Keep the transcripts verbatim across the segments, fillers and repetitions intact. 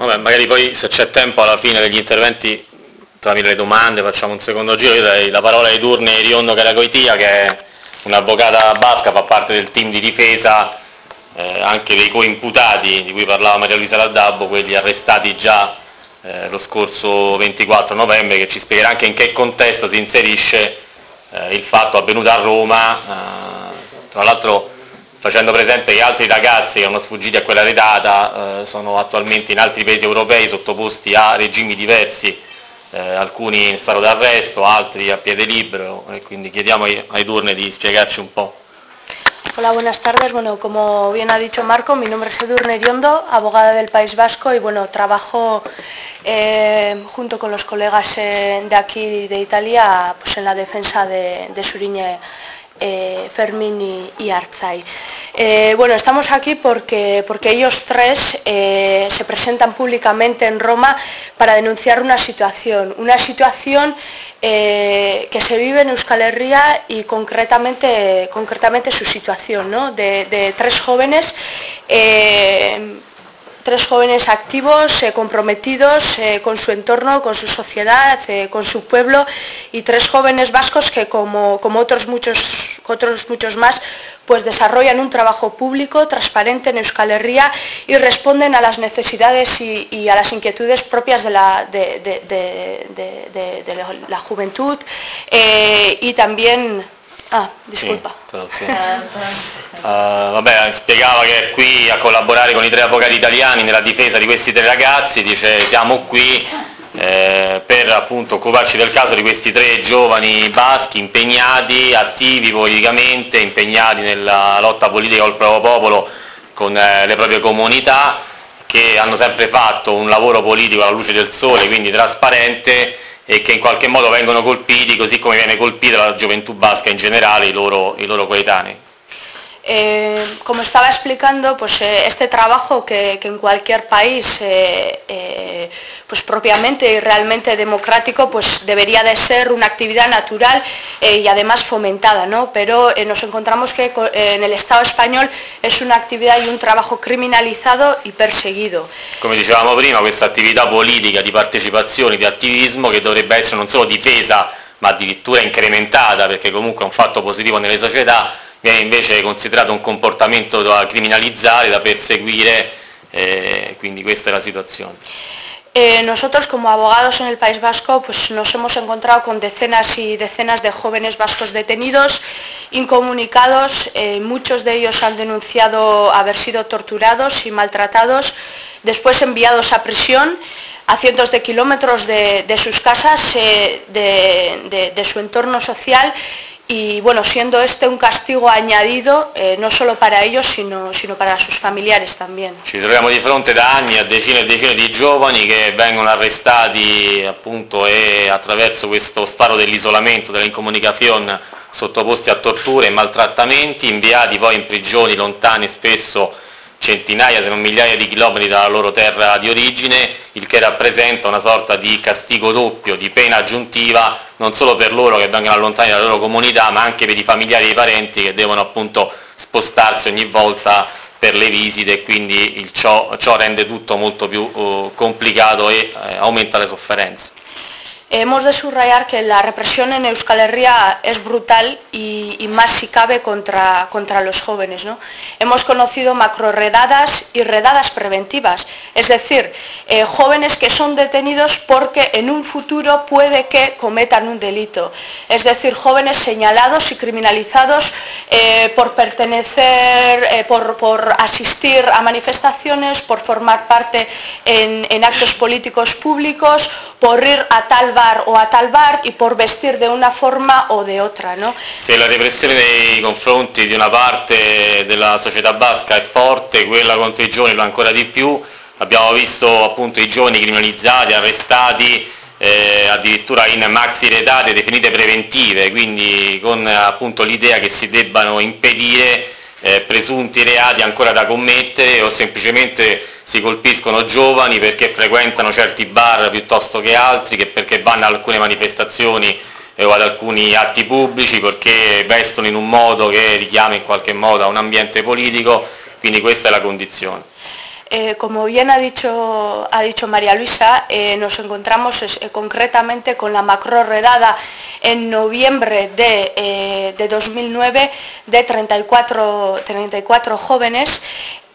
Vabbè, magari poi se c'è tempo alla fine degli interventi, tramite le domande, facciamo un secondo giro. Io darei la parola ai Edurne Iriondo Karakoitia, che è un'avvocata basca, fa parte del team di difesa eh, anche dei coimputati di cui parlava Maria Luisa Laddabbo, quelli arrestati già eh, lo scorso ventiquattro novembre, che ci spiegherà anche in che contesto si inserisce eh, il fatto avvenuto a Roma, eh, tra l'altro facendo presente che altri ragazzi che erano sfuggiti a quella redata eh, sono attualmente in altri paesi europei sottoposti a regimi diversi, eh, alcuni in stato d'arresto, altri a piede libero, e quindi chiediamo ai, ai Edurne di spiegarci un po'. Hola, buenas tardes. Bueno, como bien ha dicho Marco, mi nombre es Edurne Iriondo, abogada del País Vasco, y bueno, trabajo eh, junto con los colegas eh, de aquí de Italia pues en la defensa de, de Suriñe, eh, Fermín y, y Arzai. Eh, bueno, estamos aquí porque, porque ellos tres eh, se presentan públicamente en Roma para denunciar una situación, una situación eh, que se vive en Euskal Herria y concretamente, concretamente su situación, ¿no? de, de tres jóvenes eh, Tres jóvenes activos, eh, comprometidos eh, con su entorno, con su sociedad, eh, con su pueblo, y tres jóvenes vascos que, como, como otros, muchos, otros muchos más, pues desarrollan un trabajo público, transparente en Euskal Herria y responden a las necesidades y, y a las inquietudes propias de la, de, de, de, de, de, de la juventud eh, y también... Ah, discolpa. Sì, sì. uh, vabbè, spiegava che è qui a collaborare con i tre avvocati italiani nella difesa di questi tre ragazzi, dice siamo qui eh, per appunto occuparci del caso di questi tre giovani baschi impegnati, attivi politicamente, impegnati nella lotta politica col proprio popolo, con eh, le proprie comunità, che hanno sempre fatto un lavoro politico alla luce del sole, quindi trasparente, e che in qualche modo vengono colpiti così come viene colpita la gioventù basca in generale, i loro, i loro coetanei. Eh, como estaba explicando, pues eh, este trabajo que, que en cualquier país eh, eh, pues propiamente y realmente democrático pues debería de ser una actividad natural eh, y además fomentada, ¿no? Pero eh, nos encontramos que eh, en el Estado español es una actividad y un trabajo criminalizado y perseguido. Come dicevamo prima, questa attività politica di partecipazione, di attivismo, che dovrebbe essere non solo difesa ma addirittura incrementata, perché comunque è un fatto positivo nelle società, viene invece considerato un comportamento da criminalizzare, da perseguire, eh, quindi questa è la situazione. Eh, nosotros como abogados en el País Vasco pues nos hemos encontrado con decenas y decenas de jóvenes vascos detenidos, incomunicados, eh, muchos de ellos han denunciado haber sido torturados y maltratados, después enviados a prisión a cientos de kilómetros de, de sus casas, eh, de, de, de su entorno social. Y bueno, siendo este un castigo añadido eh, no solo para ellos sino, sino para sus familiares también. Ci troviamo di fronte da anni a decine e decine di giovani che vengono arrestati appunto e attraverso questo stato dell'isolamento, dell'incomunicazione, sottoposti a torture e maltrattamenti, inviati poi in prigioni lontane, spesso centinaia se non migliaia di chilometri dalla loro terra di origine, il che rappresenta una sorta di castigo doppio, di pena aggiuntiva, non solo per loro che vengono allontanati dalla loro comunità, ma anche per i familiari e i parenti che devono appunto spostarsi ogni volta per le visite, e quindi il ciò, ciò rende tutto molto più uh, complicato e eh, aumenta le sofferenze. Hemos de subrayar que la represión en Euskal Herria es brutal y, y más si cabe contra, contra los jóvenes, ¿no? Hemos conocido macroredadas y redadas preventivas, es decir, eh, jóvenes que son detenidos porque en un futuro puede que cometan un delito, es decir, jóvenes señalados y criminalizados eh, por pertenecer, eh, por, por asistir a manifestaciones, por formar parte en, en actos políticos públicos, por ir a tal bar o a tal bar y por vestir de una forma o de otra, ¿no? Se la repressione nei confronti di una parte della società basca è forte, quella contro i giovani lo ancora di più. Abbiamo visto appunto i giovani criminalizzati, arrestati, eh, addirittura in maxi redate definite preventive, quindi con appunto l'idea che si debbano impedire eh, presunti reati ancora da commettere, o semplicemente si colpiscono giovani perché frequentano certi bar piuttosto che altri, che perché vanno a alcune manifestazioni o ad alcuni atti pubblici, perché vestono in un modo che richiama in qualche modo a un ambiente politico, quindi questa è la condizione. Eh, como bien ha dicho, ha dicho María Luisa, eh, nos encontramos eh, concretamente con la macro-redada en noviembre de, eh, de dos mil nueve de treinta y cuatro jóvenes.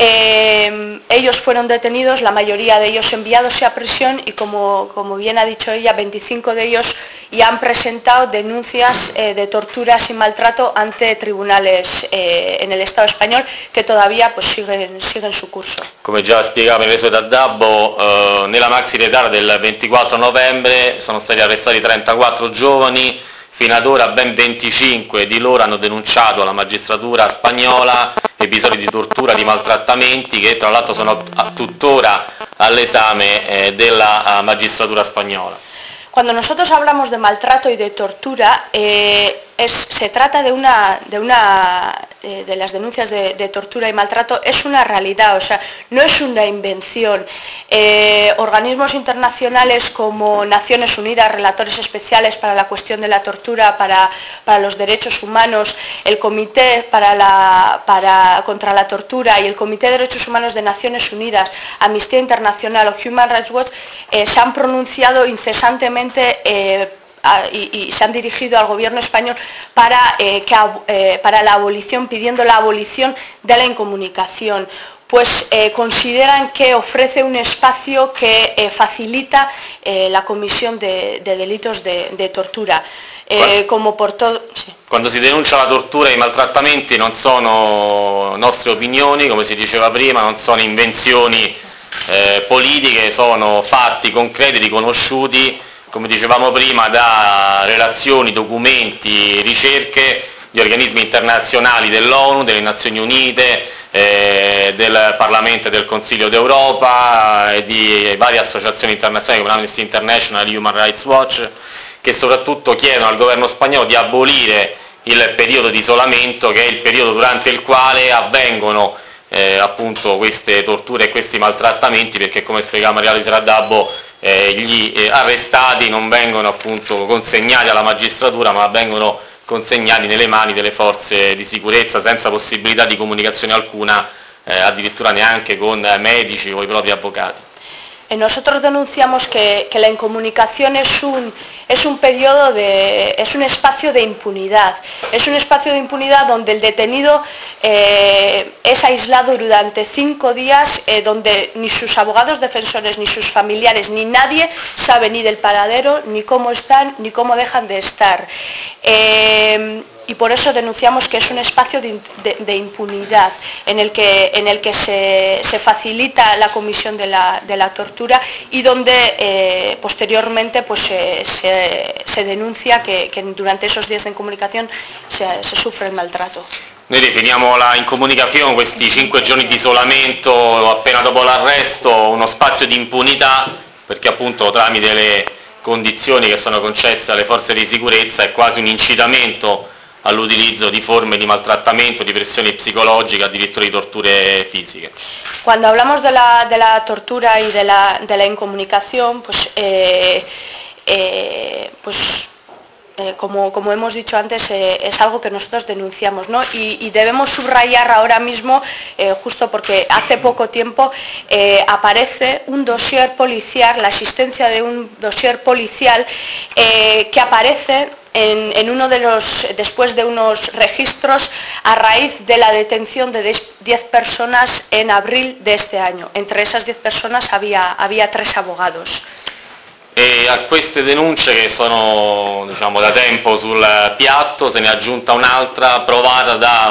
Eh, ellos fueron detenidos, la mayoría de ellos enviados a prisión y como, como bien ha dicho ella, veinticinco de ellos ya han presentado denuncias eh, de torturas y maltrato ante tribunales eh, en el Estado español che todavía pues, siguen, siguen su curso. Come già spiegava Maria D'Addabbo, eh, nella maxi redata del ventiquattro novembre sono stati arrestati trentaquattro giovani, fino ad ora ben venticinque di loro hanno denunciato alla magistratura spagnola episodi di tortura, di maltrattamenti che tra l'altro sono tuttora all'esame eh, della magistratura spagnola. Cuando nosotros hablamos de maltrato y de tortura, eh, es, se trata de una, de, una eh, de las denuncias de, de tortura y maltrato, es una realidad, o sea, no es una invención. Eh, organismos internacionales como Naciones Unidas, relatores especiales para la cuestión de la tortura, para, para los derechos humanos, el Comité para la, para, contra la Tortura y el Comité de Derechos Humanos de Naciones Unidas, Amnistía Internacional o Human Rights Watch, eh, se han pronunciado incesantemente eh, Y, y se han dirigido al gobierno español para, eh, que, eh, para la abolición, pidiendo la abolición de la incomunicación, pues eh, consideran que ofrece un espacio que eh, facilita eh, la comisión de, de delitos de, de tortura. Eh, como por todo, sì. Quando si denuncia la tortura e i maltrattamenti non sono nostre opinioni, come si diceva prima, non sono invenzioni eh, politiche, sono fatti concreti, riconosciuti, come dicevamo prima, da relazioni, documenti, ricerche di organismi internazionali dell'ONU, delle Nazioni Unite, eh, del Parlamento e del Consiglio d'Europa e di varie associazioni internazionali come Amnesty International e Human Rights Watch, che soprattutto chiedono al governo spagnolo di abolire il periodo di isolamento, che è il periodo durante il quale avvengono eh, appunto queste torture e questi maltrattamenti, perché come spiegava Maria Luisa D'Addabbo, Eh, gli eh, arrestati non vengono appunto consegnati alla magistratura, ma vengono consegnati nelle mani delle forze di sicurezza senza possibilità di comunicazione alcuna, eh, addirittura neanche con medici o i propri avvocati. E nosotros denunciamos que, que la incomunicación es un, es un periodo de, es un espacio de impunidad, es un espacio de impunidad donde el detenido eh, es aislado durante cinco días, eh, donde ni sus abogados defensores, ni sus familiares, ni nadie sabe ni del paradero, ni cómo están, ni cómo dejan de estar. Eh, y por eso denunciamos que es un espacio de, de, de impunidad en el que, en el que se, se facilita la comisión de la, de la tortura y donde eh, posteriormente pues, se, se, se denuncia que, que durante esos días de incomunicación se, se sufre el maltrato. Noi definiamo la incomunicazione, questi cinque giorni di isolamento appena dopo l'arresto, uno spazio di impunità, perché appunto tramite le condizioni che sono concesse alle forze di sicurezza è quasi un incitamento all'utilizzo di forme di maltrattamento, di pressioni psicologiche, addirittura di torture fisiche. Cuando hablamos de la, de la tortura y de la, de la incomunicación, pues, eh, eh, pues eh, como, como hemos dicho antes, eh, es algo que nosotros denunciamos, ¿no? Y, y debemos subrayar ahora mismo, eh, justo porque hace poco tiempo eh, aparece un dossier policial, la existencia de un dossier policial eh, que aparece En, en uno de los, después de unos registros a raíz de la detención de diez personas en abril de este año. Entre esas diez personas había, había tres abogados. E a queste denunce, che sono diciamo, da tempo sul piatto, se ne è aggiunta un'altra provata da,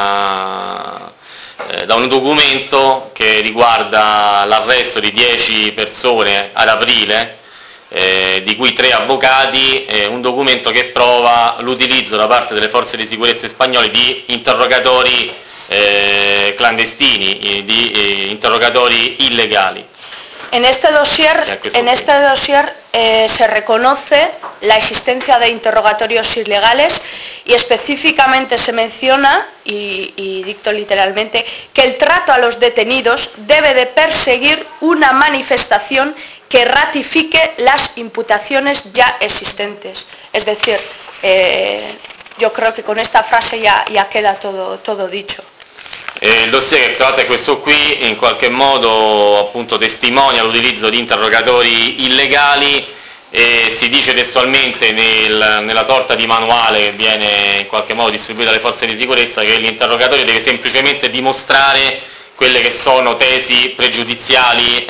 una, eh, da un documento che riguarda l'arresto di dieci persone ad aprile, Eh, di cui tre avvocati, eh, un documento che prova l'utilizzo da parte delle forze di sicurezza spagnole di interrogatori eh, clandestini, di eh, interrogatori illegali. En este dossier, en este dossier eh, se reconoce la existencia de interrogatorios ilegales y específicamente se menciona, y, y dicto literalmente, que el trato a los detenidos debe de perseguir una manifestación que ratifique las imputaciones ya existentes. Es decir, eh, yo creo que con esta frase ya, ya queda todo, todo dicho. E il dossier che tra l'altro è questo qui, in qualche modo appunto testimonia l'utilizzo di interrogatori illegali e si dice testualmente nel, nella sorta di manuale che viene in qualche modo distribuito alle forze di sicurezza che l'interrogatorio deve semplicemente dimostrare quelle che sono tesi pregiudiziali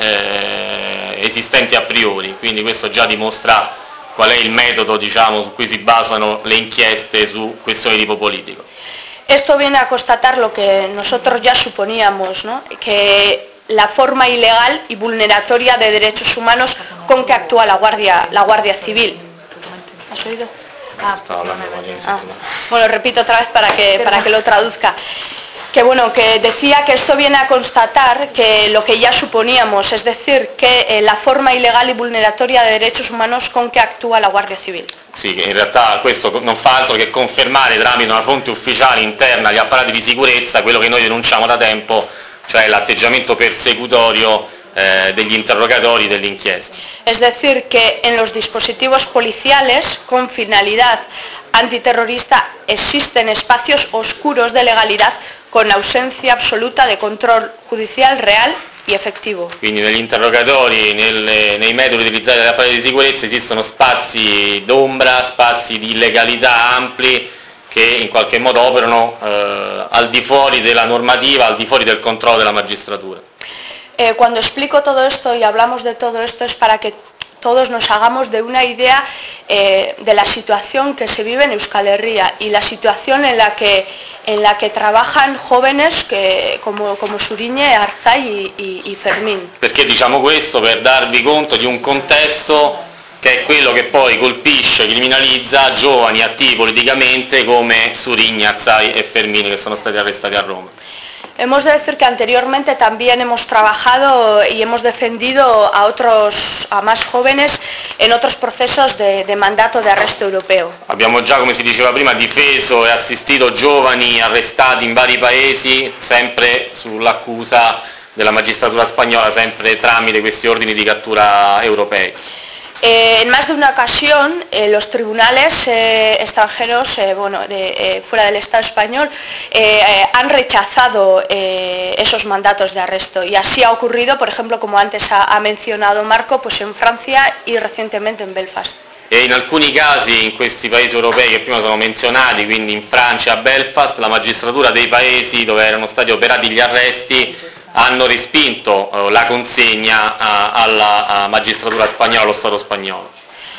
eh, esistenti a priori, quindi questo già dimostra qual è il metodo, diciamo, su cui si basano le inchieste su questioni di tipo politico. Esto viene a constatar lo que nosotros ya suponíamos, ¿no? Que la forma ilegal y vulneratoria de derechos humanos con que actúa la Guardia, la Guardia Civil. ¿Has oído? Ah, ah. Bueno, repito otra vez para que, para que lo traduzca. Que bueno, que decía que esto viene a constatar que lo que ya suponíamos, es decir, que eh, la forma ilegal y vulneratoria de derechos humanos con que actúa la Guardia Civil. Sì, che in realtà questo non fa altro che confermare tramite una fonte ufficiale interna agli apparati di sicurezza quello che noi denunciamo da tempo, cioè l'atteggiamento persecutorio eh, degli interrogatori delle inchieste. Es decir, que en los dispositivos policiales con finalidad antiterrorista existen espacios oscuros de legalidad con ausencia absoluta de control judicial real y effettivo. Quindi negli interrogatori, nelle, nei metodi utilizzati dagli apparati di sicurezza esistono spazi d'ombra, spazi di illegalità ampli che in qualche modo operano eh, al di fuori della normativa, al di fuori del controllo della magistratura. Eh, cuando explico todo esto y hablamos de todo esto es para que todos nos hagamos de una idea eh, de la situación que se vive en Euskal Herria y la situación en la que, en la que trabajan jóvenes que, come, come Surigne, Arzai y, y, y Fermín. Perché diciamo questo? Per darvi conto di un contesto che è quello che poi colpisce, criminalizza giovani attivi politicamente come Surigne, Arzai e Fermín che sono stati arrestati a Roma. Hemos de decir que anteriormente también hemos trabajado y hemos defendido a otros, a más jóvenes en otros procesos de, de mandato de arresto europeo. Abbiamo già, come si diceva prima, difeso e assistito giovani arrestati in vari paesi, sempre sull'accusa della magistratura spagnola, sempre tramite questi ordini di cattura europei. Eh, en más de una ocasión, eh, los tribunales eh, extranjeros, eh, bueno, de, eh, fuera del Estado español, eh, eh, han rechazado eh, esos mandatos de arresto. Y así ha ocurrido, por ejemplo, como antes ha, ha mencionado Marco, pues en Francia y recientemente en Belfast. E in alcuni casi, in questi paesi europei che prima sono menzionati, quindi in Francia, a Belfast, la magistratura dei paesi dove erano stati operati gli arresti hanno respinto eh, la consegna a, alla a magistratura spagnola, allo Stato spagnolo.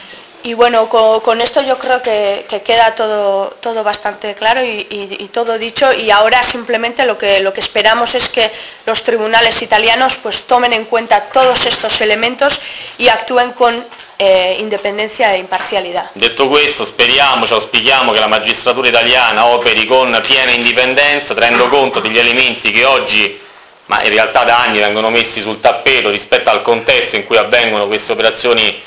Y bueno, con, con esto yo creo que, que queda todo, todo bastante claro y, y, y todo dicho, y ahora simplemente lo que, lo que esperamos es que los tribunales italianos pues tomen en cuenta todos estos elementos y actúen con eh, indipendenza e imparzialità. Detto questo, speriamo, ci auspichiamo che la magistratura italiana operi con piena indipendenza, tenendo conto degli elementi che oggi, ma in realtà da anni, vengono messi sul tappeto rispetto al contesto in cui avvengono queste operazioni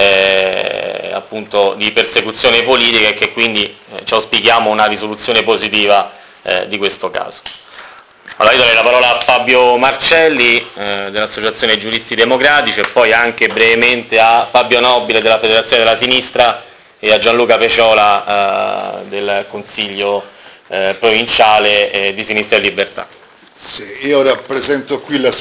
eh, appunto di persecuzione politica, e che quindi eh, ci auspichiamo una risoluzione positiva eh, di questo caso. Allora io darei la parola a Fabio Marcelli eh, dell'Associazione Giuristi Democratici e poi anche brevemente a Fabio Nobile della Federazione della Sinistra e a Gianluca Peciola eh, del Consiglio eh, provinciale eh, di Sinistra e Libertà. Sì, io rappresento qui la